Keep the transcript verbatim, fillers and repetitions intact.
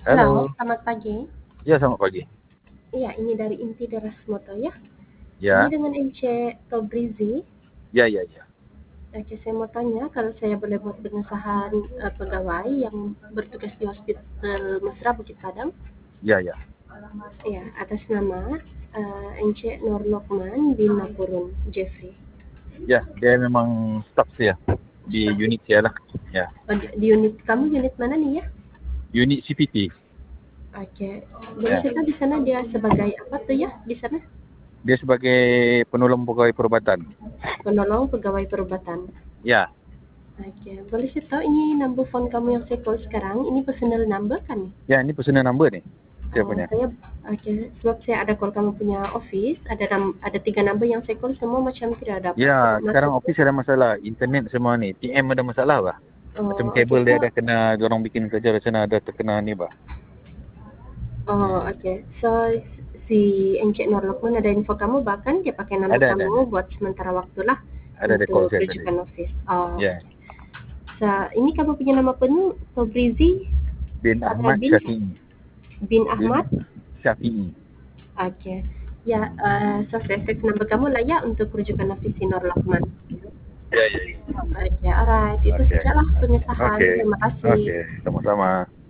Halo, Halo, selamat pagi. ya selamat pagi. Iya, ini dari Inti Deras Moto ya. Ini Ya, dengan Ence Tobrizi. ya, ya, ya, Oke, saya mau tanya kalau saya boleh buat pengesahan eh, pegawai yang bertugas di Hospital Mesra Bukit Padang. ya, ya, Ya, atas nama eh, Ence Nur Lokman bin Napurun Jeffrey. ya. Dia memang staff saya di Staff. unit saya lah. Ya, Oh, di, di unit kamu unit mana nih ya? unit C P T. Oke, boleh Ya, cerita di sana dia sebagai apa tuh ya di sana? dia sebagai penolong pegawai perubatan. Penolong pegawai perubatan. Ya, Oke, boleh saya tahu ini number phone kamu yang saya call sekarang, ini personal number kan? ya ini personal number nih. Saya Oh, punya. saya, oke, sebab saya ada call kamu punya office, ada nam- ada tiga number yang saya call semua macam tidak dapat Ya, sekarang masuk. office ada masalah. Internet semua ni. T M ada masalah bah. Macam Oh, oke, kabel dia so, ada kena, orang bikin kerja di sana ada terkena ni bah. oh, Hmm. oke, so si Encik Nur Lukman ada info kamu bahkan dia pakai nama Ada, ada, ada. kamu buat sementara waktu lah Ada ada call untuk saya tadi. rujukan office. Oh, Ya, so, ini kamu punya nama penuh Tobrizi bin Ahmad bin Syafi'i. bin Bin Ahmad. Syafi'i. Oke. Ya, uh, so saya save number kamu lah ya untuk rujukan office Nur Lokman. Ya, ya, ya. Oke, alright. Itu Oke. sajalah pengesahan. Oke. Terima kasih. Oke, sama-sama.